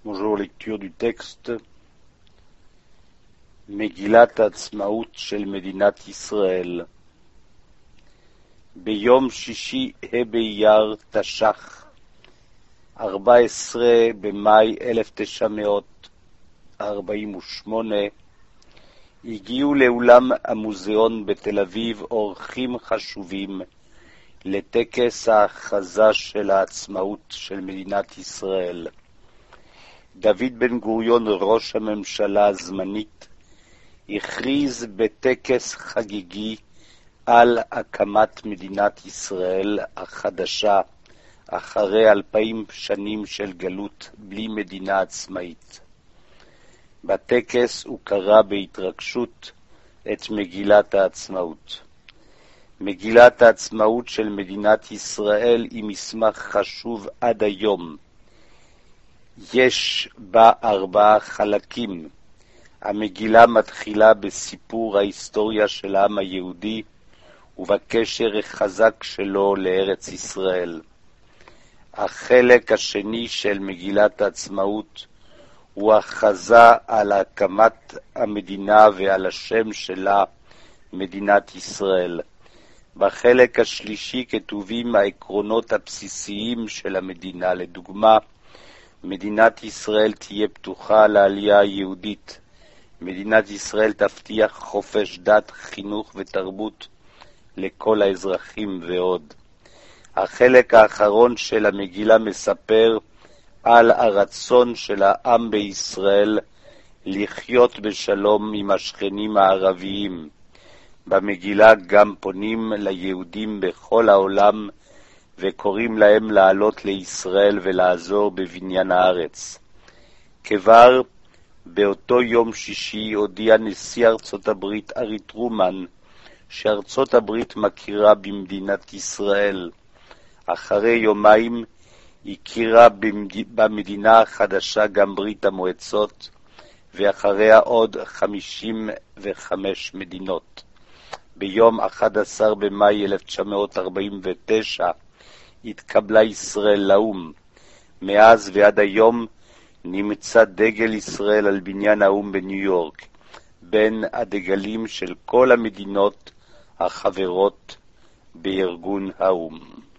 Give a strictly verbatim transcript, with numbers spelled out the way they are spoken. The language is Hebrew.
Bonjour, lecture du texte. מגילת העצמאות של מדינת ישראל. ביום שישי ה' באייר תש"ח, ארבעה עשר במאי אלף תשע מאות ארבעים ושמונה, הגיעו לאולם המוזיאון בתל אביב אורחים חשובים לטקס ההכרזה של העצמאות של מדינת ישראל. דוד בן גוריון, ראש הממשלה הזמנית, הכריז בטקס חגיגי על הקמת מדינת ישראל החדשה אחרי אלפיים שנים של גלות בלי מדינה עצמאית. בטקס הוא קרא בהתרגשות את מגילת העצמאות. מגילת העצמאות של מדינת ישראל היא מסמך חשוב עד היום. יש בה ארבעה חלקים. המגילה מתחילה בסיפור ההיסטוריה של העם היהודי ובקשר החזק שלו לארץ ישראל. החלק השני של מגילת העצמאות הוא הכרזה על הקמת המדינה ועל השם שלה, מדינת ישראל. בחלק השלישי כתובים העקרונות הבסיסיים של המדינה. לדוגמה, מדינת ישראל תהיה פתוחה לעלייה היהודית. מדינת ישראל תבטיח חופש דת, חינוך ותרבות לכל האזרחים ועוד. החלק האחרון של המגילה מספר על הרצון של העם בישראל לחיות בשלום עם השכנים הערביים. במגילה גם פונים ליהודים בכל העולם וקוראים להם לעלות לישראל ולעזור בבניין הארץ. כבר באותו יום שישי הודיע נשיא ארצות הברית ארי טרומן שארצות הברית מכירה במדינת ישראל. אחרי יומיים הכירה במדינה החדשה גם ברית המועצות, ואחריה עוד חמישים וחמש מדינות. ביום אחד עשר במאי אלף תשע מאות ארבעים ותשע התקבלה ישראל לאום. מאז ועד היום נמצא דגל ישראל על בניין האום בניו יורק, בין הדגלים של כל המדינות החברות בארגון האום.